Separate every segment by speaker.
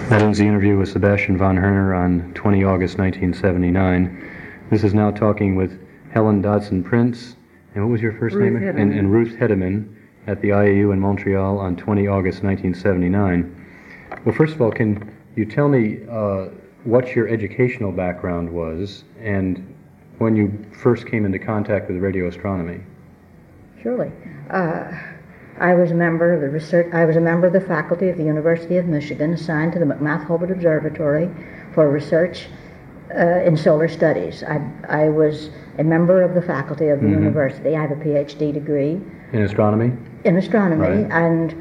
Speaker 1: That ends the interview with Sebastian von Herner on 20 August 1979. This is now talking with Helen Dodson Prince, and what was your first name? And Ruth Hedeman at the IAU in Montreal on 20 August 1979. Well, first of all, can you tell me what your educational background was and when you first came into contact with radio astronomy?
Speaker 2: Surely. I was a member of the research. I was a member of the faculty of the University of Michigan, assigned to the McMath-Hobart Observatory for research in solar studies. I was a member of the faculty of the university. I have a PhD degree
Speaker 1: in astronomy.
Speaker 2: In astronomy,
Speaker 1: right.
Speaker 2: And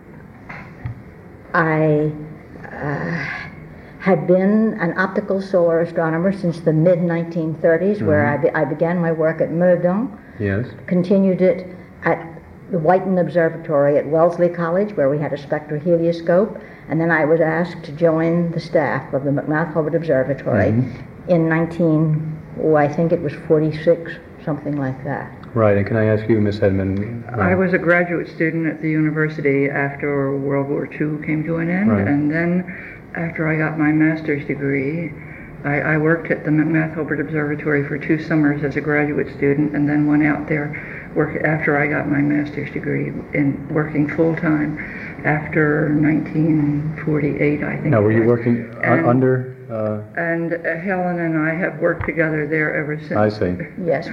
Speaker 2: I had been an optical solar astronomer since the mid-1930s, where I began my work at Meudon.
Speaker 1: Yes.
Speaker 2: Continued it at the Whiten Observatory at Wellesley College, where we had a spectrohelioscope, and then I was asked to join the staff of the McMath-Hobart Observatory in I think it was 46, something like that.
Speaker 1: Right, and can I ask you, Miss Hedman?
Speaker 3: I was a graduate student at the university after World War II came to an end, and then after I got my master's degree, I worked at the McMath-Hobart Observatory for 2 summers as a graduate student, and then went out there after I got my master's degree in working full-time after 1948, I think.
Speaker 1: Now, were you working under?
Speaker 3: And Helen and I have worked together there ever since.
Speaker 1: I see.
Speaker 2: Yes,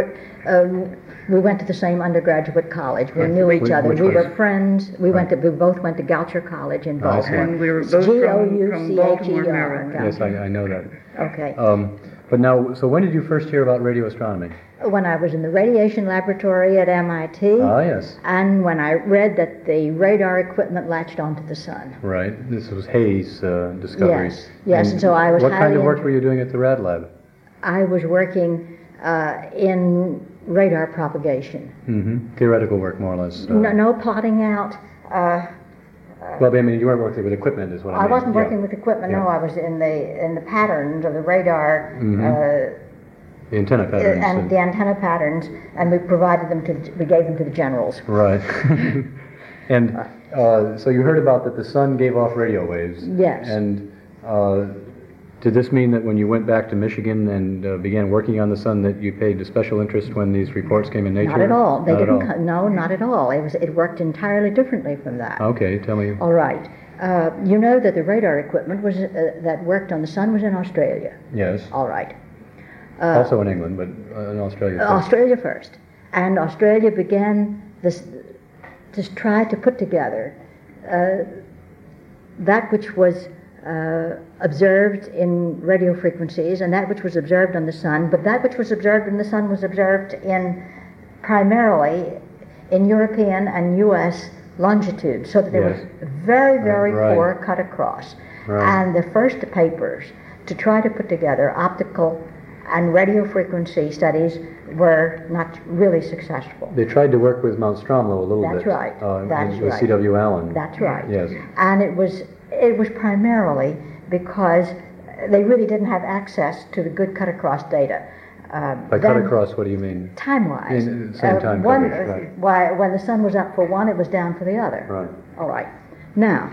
Speaker 2: we went to the same undergraduate college. We knew each other. We were friends. We both went to Goucher College in Baltimore.
Speaker 3: And we were both from Baltimore, Maryland.
Speaker 1: Yes, I know that.
Speaker 2: Okay.
Speaker 1: But now, so when did you first hear about radio astronomy?
Speaker 2: When I was in the radiation laboratory at MIT.
Speaker 1: Ah, yes.
Speaker 2: And when I read that the radar equipment latched onto the sun.
Speaker 1: Right. This was Hayes' discovery.
Speaker 2: Yes. And so I was.
Speaker 1: What kind of work were you doing at the Rad Lab?
Speaker 2: I was working in radar propagation.
Speaker 1: Theoretical work, more or less.
Speaker 2: No plotting out.
Speaker 1: Well, I mean, you weren't working with equipment, is what I mean.
Speaker 2: I wasn't working with equipment. No, I was in the patterns of the radar.
Speaker 1: The antenna patterns.
Speaker 2: And the antenna patterns, and we gave them to the generals.
Speaker 1: Right. And so you heard about that the sun gave off radio waves.
Speaker 2: Yes.
Speaker 1: And did this mean that when you went back to Michigan and began working on the sun that you paid a special interest when these reports came in Nature?
Speaker 2: Not at all. No, not at all. It worked entirely differently from that.
Speaker 1: Okay, tell me.
Speaker 2: All right. You know that the radar equipment that worked on the sun was in Australia.
Speaker 1: Yes.
Speaker 2: All right.
Speaker 1: Also in England, but in Australia first.
Speaker 2: Australia first. And Australia began to try to put together that which was observed in radio frequencies and that which was observed on the sun, but that which was observed in the sun was observed primarily in European and U.S. longitude, so that there was very, very poor cut across. And the first papers to try to put together optical and radio frequency studies were not really successful.
Speaker 1: They tried to work with Mount Stromlo a little bit.
Speaker 2: That's right.
Speaker 1: With C.W. Allen.
Speaker 2: That's right.
Speaker 1: Yes.
Speaker 2: And it was primarily because they really didn't have access to the good cut-across data.
Speaker 1: By cut-across, what do you mean?
Speaker 2: Time-wise.
Speaker 1: Same time coverage, right.
Speaker 2: When the sun was up for one, it was down for the other.
Speaker 1: Right.
Speaker 2: All right. Now,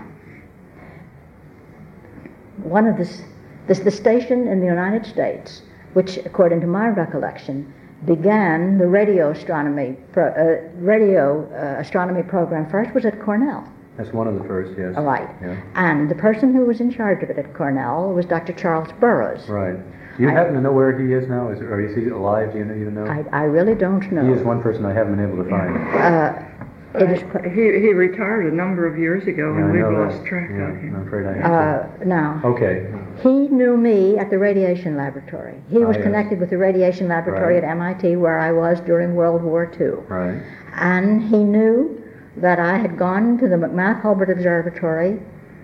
Speaker 2: one of the station in the United States, which, according to my recollection, began the radio astronomy program first, was at Cornell.
Speaker 1: That's one of the first, yes.
Speaker 2: All right.
Speaker 1: Yeah.
Speaker 2: And the person who was in charge of it at Cornell was Dr. Charles Burroughs.
Speaker 1: Right. Do you happen to know where he is now? Or is he alive? Do you even know?
Speaker 2: I really don't know.
Speaker 1: He is one person I haven't been able to find.
Speaker 3: He retired a number of years ago, and we've lost track of him.
Speaker 1: I'm afraid I have to.
Speaker 2: Now,
Speaker 1: okay.
Speaker 2: He knew me at the radiation laboratory. He was connected with the radiation laboratory at MIT, where I was during World War II.
Speaker 1: Right.
Speaker 2: And he knew that I had gone to the McMath-Hobart Observatory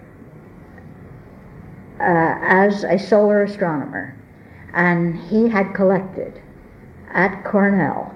Speaker 2: as a solar astronomer. And he had collected at Cornell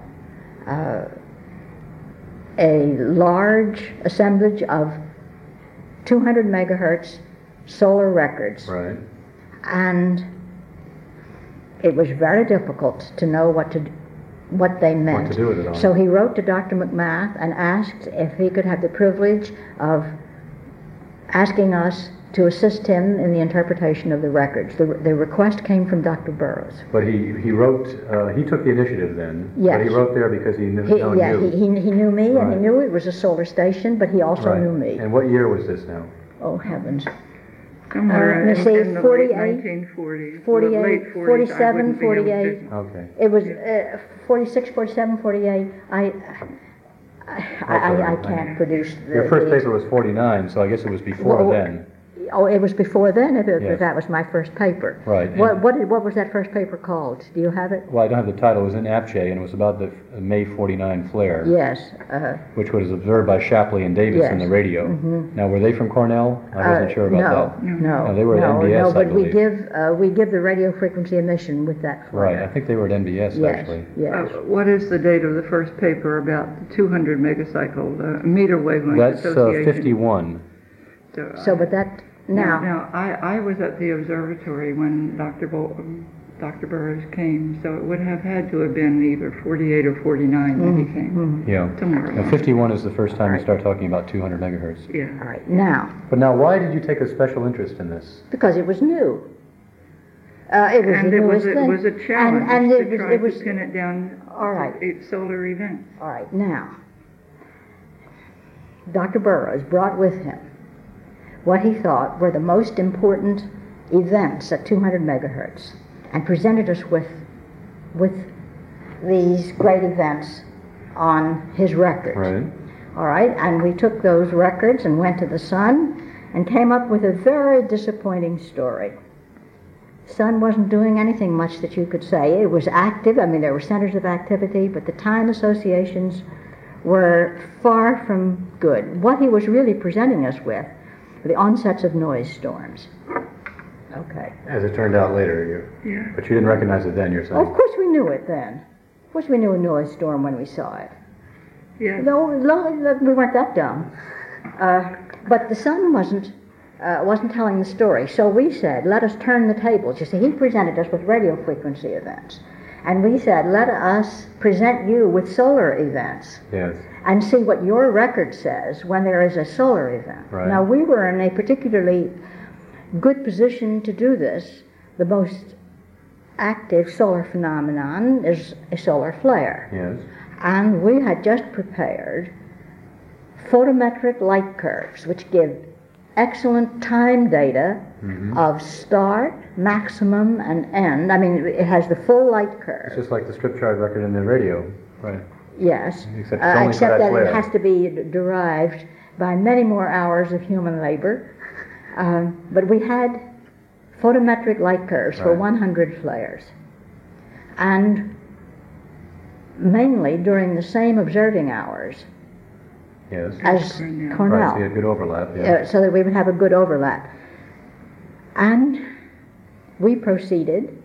Speaker 2: a large assemblage of 200 megahertz solar records.
Speaker 1: Right.
Speaker 2: And it was very difficult to know what they meant.
Speaker 1: What to do with it all.
Speaker 2: So he wrote to Dr. McMath and asked if he could have the privilege of asking us to assist him in the interpretation of the records. The request came from Dr. Burroughs.
Speaker 1: But he wrote, he took the initiative then.
Speaker 2: Yes.
Speaker 1: But he wrote there because he knew
Speaker 2: He knew me,
Speaker 1: right.
Speaker 2: and he knew it was a solar station, but he also
Speaker 1: right.
Speaker 2: knew me.
Speaker 1: And what year was this now?
Speaker 2: Oh, heavens.
Speaker 3: Somewhere
Speaker 2: let me see,
Speaker 3: in the
Speaker 2: 48,
Speaker 3: late 1940s.
Speaker 2: 48,
Speaker 3: late 40s,
Speaker 2: 47, 48.
Speaker 1: Okay.
Speaker 2: It was 46, 47, 48. I can't produce the...
Speaker 1: Your first paper was 49, so I guess it was before then.
Speaker 2: Oh, it was before then, if
Speaker 1: Yes.
Speaker 2: that was my first paper.
Speaker 1: Right.
Speaker 2: What was that first paper called? Do you have it?
Speaker 1: Well, I don't have the title. It was in APCHE, and it was about the May 49 flare.
Speaker 2: Yes.
Speaker 1: Which was observed by Shapley and Davis in the
Speaker 2: Yes.
Speaker 1: radio.
Speaker 2: Mm-hmm.
Speaker 1: Now, were they from Cornell? I wasn't sure about that.
Speaker 2: No.
Speaker 1: No, they were at NBS, I
Speaker 2: but
Speaker 1: believe.
Speaker 2: we give the radio frequency emission with that flare.
Speaker 1: Right, I think they were at NBS,
Speaker 2: Yes,
Speaker 1: actually.
Speaker 2: yes.
Speaker 3: What is the date of the first paper about the 200 megacycle, the meter wavelength
Speaker 1: That's
Speaker 3: association?
Speaker 1: 51.
Speaker 2: So, but that,
Speaker 3: Now, I was at the observatory when Dr. Burroughs came, so it would have had to have been either 48 or 49 when he came.
Speaker 1: Yeah.
Speaker 3: Somewhere
Speaker 1: Now,
Speaker 3: along.
Speaker 1: 51 is the first time you start talking about 200 megahertz.
Speaker 3: Yeah.
Speaker 2: all right, now,
Speaker 1: But now, why did you take a special interest in this?
Speaker 2: because it was new. It was
Speaker 3: And
Speaker 2: the
Speaker 3: it was,
Speaker 2: newest
Speaker 3: it
Speaker 2: thing.
Speaker 3: was a challenge
Speaker 2: and
Speaker 3: to
Speaker 2: it
Speaker 3: try
Speaker 2: was,
Speaker 3: to pin it down
Speaker 2: all right.
Speaker 3: to solar events.
Speaker 2: All right, now, Dr. Burroughs brought with him what he thought were the most important events at 200 megahertz and presented us with these great events on his records.
Speaker 1: Right.
Speaker 2: All right, and we took those records and went to the Sun and came up with a very disappointing story. Sun wasn't doing anything much that you could say. It was active. I mean, there were centers of activity, but the time associations were far from good. What he was really presenting us with were the onsets of noise storms. Okay.
Speaker 1: As it turned out later,
Speaker 3: Yeah.
Speaker 1: but you didn't recognize it then, you're saying?
Speaker 2: Of course we knew it then. Of course we knew a noise storm when we saw it.
Speaker 3: Yeah.
Speaker 2: No, we weren't that dumb. But the Sun wasn't telling the story. So we said, let us turn the tables. You see, he presented us with radio frequency events. And we said, let us present you with solar events
Speaker 1: Yes.
Speaker 2: and see what your record says when there is a solar event.
Speaker 1: Right.
Speaker 2: Now, we were in a particularly good position to do this. The most active solar phenomenon is a solar flare.
Speaker 1: Yes.
Speaker 2: And we had just prepared photometric light curves, which give excellent time data of start, maximum, and end. I mean, it has the full light
Speaker 1: It's
Speaker 2: curve.
Speaker 1: just like the strip chart record in the radio. Right.
Speaker 2: Yes,
Speaker 1: Except it's only for
Speaker 2: except
Speaker 1: that
Speaker 2: that
Speaker 1: flare.
Speaker 2: it has to be derived by many more hours of human labor. But we had photometric light curves for
Speaker 1: Right.
Speaker 2: 100 flares. And mainly during the same observing hours
Speaker 1: Yes.
Speaker 2: as
Speaker 3: Cornell.
Speaker 2: Cornell.
Speaker 1: Right, so you had good overlap, yeah.
Speaker 2: So that we would have a good overlap. And we proceeded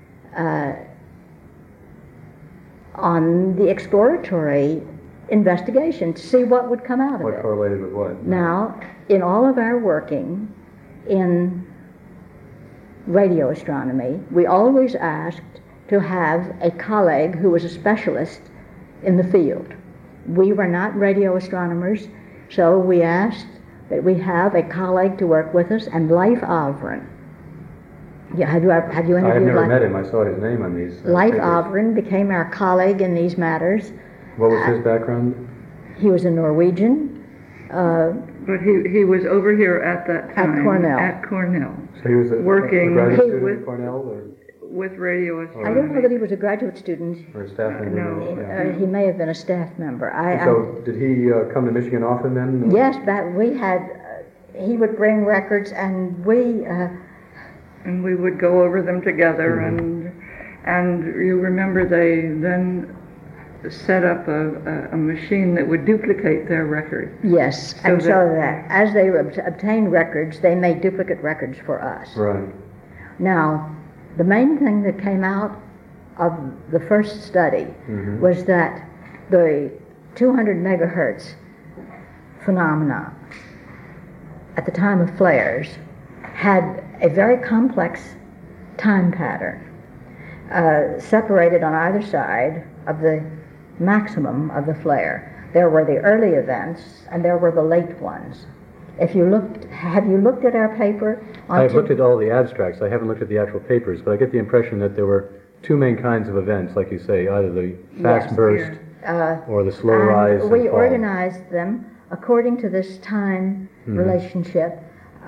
Speaker 2: on the exploratory investigation to see what would come out of
Speaker 1: What
Speaker 2: it.
Speaker 1: correlated with what?
Speaker 2: Now, in all of our working in radio astronomy, we always asked to have a colleague who was a specialist in the field. We were not radio astronomers, so we asked that we have a colleague to work with us, and Leif Avren. Yeah, have you
Speaker 1: I have
Speaker 2: interviewed
Speaker 1: never
Speaker 2: Leif?
Speaker 1: met him. I saw his name on these.
Speaker 2: Leif
Speaker 1: papers.
Speaker 2: Avren became our colleague in these matters.
Speaker 1: What was his background?
Speaker 2: He was a Norwegian.
Speaker 3: But he was over here at that time.
Speaker 2: Cornell.
Speaker 3: At Cornell.
Speaker 1: So he was a
Speaker 3: Working
Speaker 1: graduate student
Speaker 3: with-
Speaker 1: at Cornell
Speaker 3: With radio
Speaker 2: I
Speaker 3: astronomy.
Speaker 2: don't know that he was a graduate student.
Speaker 1: or a staff member?
Speaker 3: No.
Speaker 1: Yeah.
Speaker 2: He may have been a staff member.
Speaker 1: So did he come to Michigan often then?
Speaker 2: Yes, but we had, he would bring records, and we,
Speaker 3: And we would go over them together, and you remember they then set up a machine that would duplicate their record.
Speaker 2: yes,
Speaker 3: So
Speaker 2: and so
Speaker 3: that-
Speaker 2: that as they obtained records, they made duplicate records for us.
Speaker 1: Right.
Speaker 2: Now, the main thing that came out of the first study was that the 200 megahertz phenomena at the time of flares had a very complex time pattern, separated on either side of the maximum of the flare. There were the early events and there were the late ones. If you looked, have you looked at our paper?
Speaker 1: I've looked at all the abstracts. I haven't looked at the actual papers, but I get the impression that there were two main kinds of events, like you say, either the fast
Speaker 2: Yes.
Speaker 1: burst or the slow
Speaker 2: And
Speaker 1: rise and
Speaker 2: we
Speaker 1: fall.
Speaker 2: organized them according to this time relationship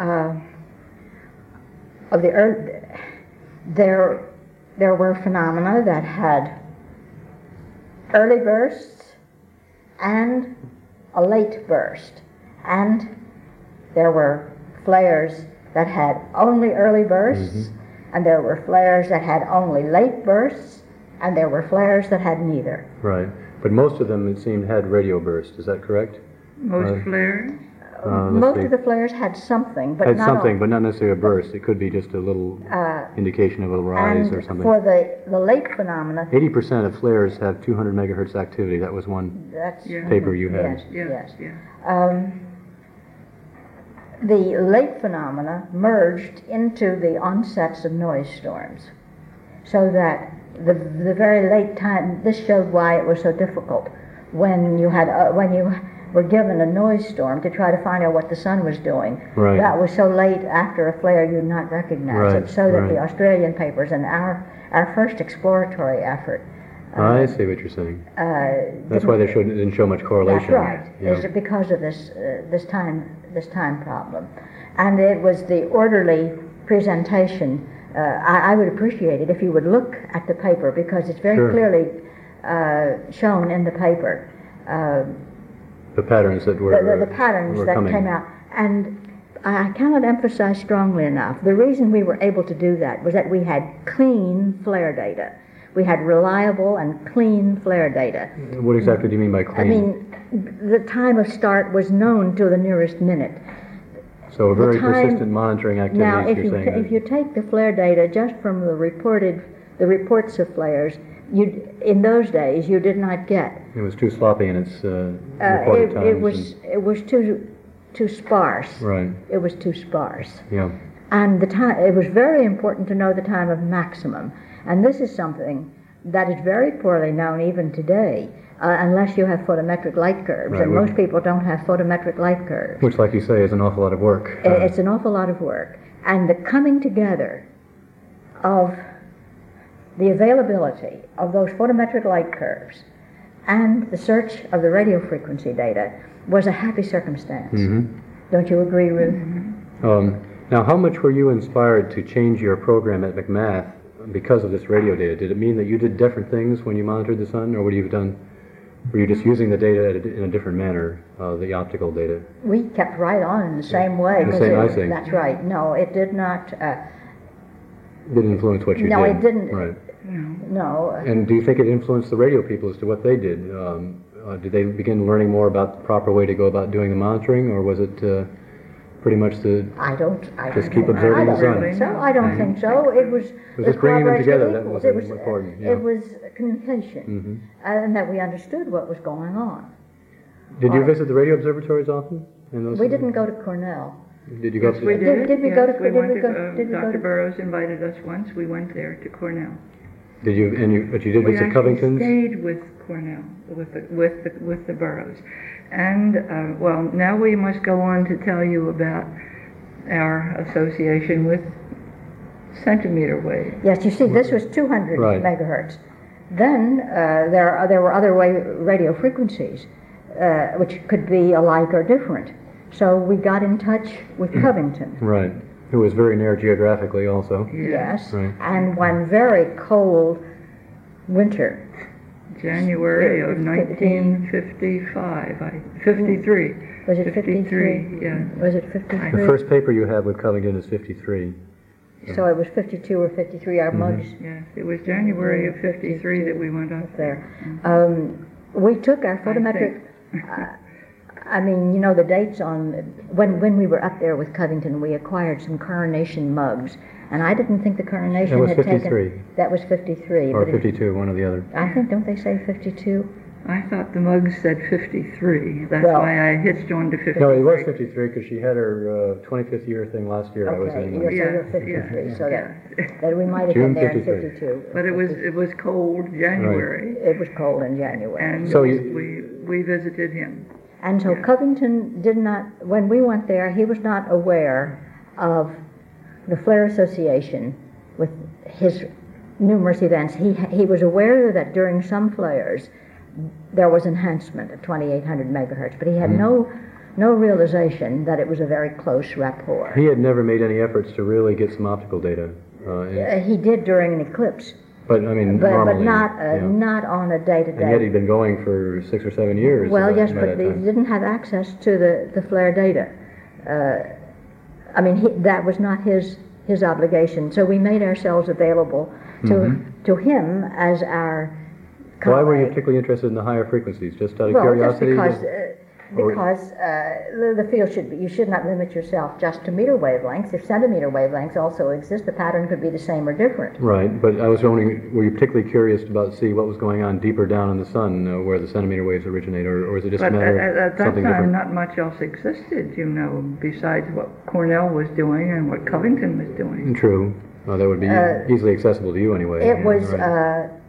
Speaker 2: of the earth. There were phenomena that had early bursts and a late burst, and there were flares that had only early bursts, and there were flares that had only late bursts, and there were flares that had neither.
Speaker 1: Right. But most of them, it seemed, had radio burst. Is that correct?
Speaker 3: Most flares?
Speaker 2: Most of the flares had something, but
Speaker 1: Had
Speaker 2: not
Speaker 1: something,
Speaker 2: all.
Speaker 1: but not necessarily a burst. It could be just a little indication of a rise
Speaker 2: And
Speaker 1: or something.
Speaker 2: for the late phenomena,
Speaker 1: 80% of flares have 200 megahertz activity. That was one
Speaker 2: that's
Speaker 3: Yeah.
Speaker 1: paper you had.
Speaker 2: Yes.
Speaker 3: Yeah.
Speaker 2: The late phenomena merged into the onsets of noise storms, so that the very late time. This showed why it was so difficult when you were given a noise storm to try to find out what the sun was doing.
Speaker 1: Right.
Speaker 2: That was so late after a flare you'd not recognize
Speaker 1: Right,
Speaker 2: it. So that
Speaker 1: right.
Speaker 2: the Australian papers and our first exploratory effort.
Speaker 1: I see what you're saying. That's why they didn't show much correlation.
Speaker 2: That's right.
Speaker 1: Yeah.
Speaker 2: Is it because of this time problem, and it was the orderly presentation. I would appreciate it if you would look at the paper, because it's very
Speaker 1: Sure.
Speaker 2: clearly shown in the paper.
Speaker 1: The patterns that were
Speaker 2: The patterns
Speaker 1: were
Speaker 2: that
Speaker 1: coming.
Speaker 2: came out, and I cannot emphasize strongly enough, the reason we were able to do that was that we had clean flare data. We had reliable and clean flare data.
Speaker 1: What exactly do you mean by clean?
Speaker 2: I mean, the time of start was known to the nearest minute.
Speaker 1: So a very
Speaker 2: time-
Speaker 1: persistent monitoring activities,
Speaker 2: Now, if
Speaker 1: you're saying.
Speaker 2: if you take the flare data just from the reports of flares, in those days you did not get.
Speaker 1: It was too sloppy in its reported times.
Speaker 2: It was too sparse.
Speaker 1: Right,
Speaker 2: It was too sparse.
Speaker 1: yeah.
Speaker 2: And the time, it was very important to know the time of maximum. And this is something that is very poorly known even today, unless you have photometric light curves.
Speaker 1: Right,
Speaker 2: And most people don't have photometric light curves.
Speaker 1: Which, like you say, is an awful lot of work.
Speaker 2: It's an awful lot of work. And the coming together of the availability of those photometric light curves and the search of the radio frequency data was a happy circumstance. Don't you agree, Ruth?
Speaker 1: Now, how much were you inspired to change your program at McMath because of this radio data? Did it mean that you did different things when you monitored the sun, or were you just using the data in a different manner, the optical data?
Speaker 2: We kept right on in the same way.
Speaker 1: The
Speaker 2: 'cause
Speaker 1: same, I see.
Speaker 2: That's right. No, it did not.
Speaker 1: It didn't influence what you did?
Speaker 2: No, it didn't.
Speaker 1: Right.
Speaker 2: No.
Speaker 1: And do you think it influenced the radio people as to what they did? Did they begin learning more about the proper way to go about doing the monitoring, or was it pretty much
Speaker 2: I don't
Speaker 1: Just keep observing the sun?
Speaker 2: think so. I don't think so. It was
Speaker 1: just bringing them
Speaker 2: cooperation
Speaker 1: together
Speaker 2: of
Speaker 1: that
Speaker 2: equals.
Speaker 1: was
Speaker 2: It was
Speaker 1: important, yeah.
Speaker 2: It was communication, and that we understood what was going on.
Speaker 1: Did you visit the radio observatories often? In those
Speaker 2: We didn't go to Cornell.
Speaker 1: Did you go
Speaker 3: Yes,
Speaker 1: up to
Speaker 3: we
Speaker 1: the-
Speaker 3: did.
Speaker 2: Did we
Speaker 3: yes,
Speaker 2: go to-
Speaker 3: we
Speaker 2: did
Speaker 3: went
Speaker 2: we go-
Speaker 3: to,
Speaker 2: did we go
Speaker 3: Dr.
Speaker 2: to-
Speaker 3: Burroughs invited us once. We went there to Cornell.
Speaker 1: Did you? But you did
Speaker 3: We
Speaker 1: visit
Speaker 3: actually
Speaker 1: Covington's?
Speaker 3: stayed with Cornell, with the Burroughs. And, well, now we must go on to tell you about our association with centimeter wave.
Speaker 2: Yes, you see, this was 200
Speaker 1: Right.
Speaker 2: megahertz. Then there were other radio frequencies, which could be alike or different. So we got in touch with Covington.
Speaker 1: Right. Who was very near geographically also.
Speaker 2: Yes,
Speaker 1: Right.
Speaker 2: and one very cold winter.
Speaker 3: January of
Speaker 2: 15.
Speaker 3: 1955, 53.
Speaker 2: Was it 53?
Speaker 3: Yeah.
Speaker 2: Was it
Speaker 1: The
Speaker 2: 53?
Speaker 1: first paper you have with Covington is 53.
Speaker 2: So it was 52 or 53. Our mugs
Speaker 3: Yes, it was January of 53 that we went up
Speaker 2: there. We took our photometric. I mean, you know, the dates on when we were up there with Covington, we acquired some coronation mugs, and I didn't think the coronation
Speaker 1: That was
Speaker 2: had
Speaker 1: 53.
Speaker 2: taken. That was 53.
Speaker 1: Or
Speaker 2: but
Speaker 1: 52, one or the other.
Speaker 2: I think, don't they say 52?
Speaker 3: I thought the mug said 53. That's
Speaker 2: Well-
Speaker 3: why I hitched on to 53.
Speaker 1: No, it was 53 because she had her 25th year thing last year. I was
Speaker 2: Okay,
Speaker 1: in.
Speaker 2: you're, so
Speaker 3: Yeah,
Speaker 2: you're 53,
Speaker 3: yeah,
Speaker 2: so
Speaker 3: yeah.
Speaker 2: that we might have
Speaker 1: June
Speaker 2: been there in
Speaker 1: 53.
Speaker 2: 52.
Speaker 3: But it was cold January,
Speaker 2: It was cold in January.
Speaker 3: and
Speaker 1: So
Speaker 3: we visited him.
Speaker 2: And so
Speaker 3: Yeah.
Speaker 2: Covington did not, when we went there, he was not aware of the flare association with his numerous events. He was aware that during some flares there was enhancement at 2800 megahertz, but he had no realization that it was a very close rapport.
Speaker 1: He had never made any efforts to really get some optical data.
Speaker 2: He did during an eclipse,
Speaker 1: But I mean,
Speaker 2: but
Speaker 1: normally,
Speaker 2: not
Speaker 1: yeah.
Speaker 2: not on a day-to-day.
Speaker 1: And yet he'd been going for 6 or 7 years.
Speaker 2: Well, yes,
Speaker 1: by
Speaker 2: but
Speaker 1: that
Speaker 2: he
Speaker 1: time.
Speaker 2: didn't have access to the flare data. I mean, that was not his obligation. So we made ourselves available to him as our colleague.
Speaker 1: Why were you particularly interested in the higher frequencies? Just out of
Speaker 2: Well,
Speaker 1: curiosity?
Speaker 2: just because the field you should not limit yourself just to meter wavelengths. If centimeter wavelengths also exist, the pattern could be the same or different.
Speaker 1: Right, but I was wondering, were you particularly curious about see what was going on deeper down in the sun, where the centimeter waves originate, or is it just a
Speaker 3: But
Speaker 1: matter
Speaker 3: at
Speaker 1: of
Speaker 3: that
Speaker 1: something
Speaker 3: time,
Speaker 1: different?
Speaker 3: not much else existed, besides what Cornell was doing and what Covington was doing.
Speaker 1: True. Well, that would be easily accessible to you anyway.
Speaker 2: It
Speaker 1: Yeah,
Speaker 2: was
Speaker 1: right.